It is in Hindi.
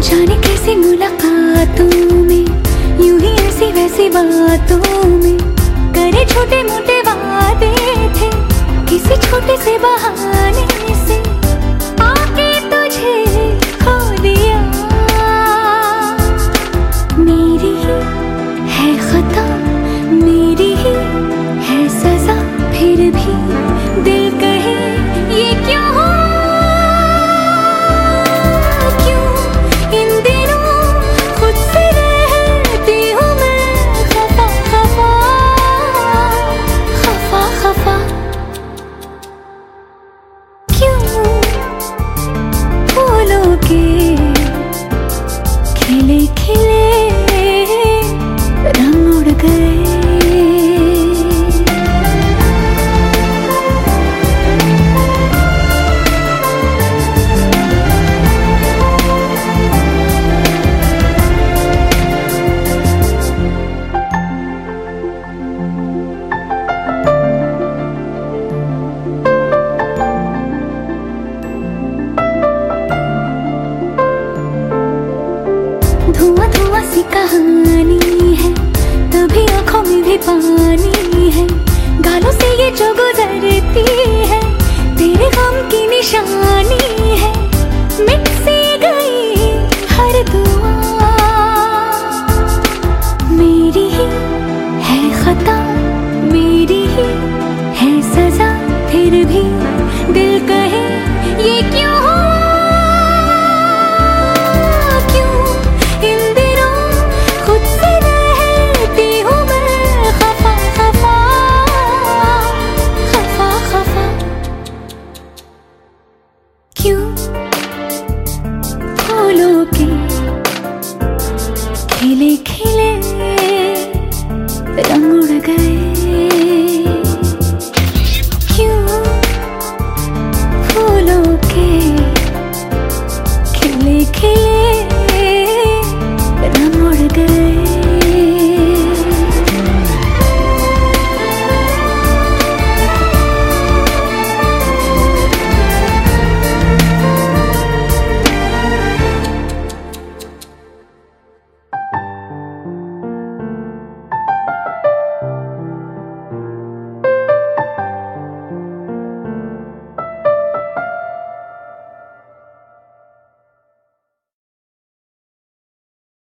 जाने कैसी मुलाकातों में, यूं ही ऐसी वैसी बातों में, करे छोटे मोटे वादे थे किसी छोटे से बहाने से, आके तुझे खो दिया। मेरी ही है खता, मेरी ही है सजा, फिर भी दिल कहे ये क्यों हो। खिले खिले रंग उड़ गए। धुआं धुआं सी कहानी है, तभी आंखों में भी पानी है, गालों से ये जो गुजरती है तेरे गम की निशानी है, मिट सी गई हर दुआ। मेरी ही है खता, मेरी ही है सजा, फिर भी दिल कहे ये क्यों हो। क्यों फूलों के खिले खिले रंग उड़ गए। क्यों फूलों के खिले खिले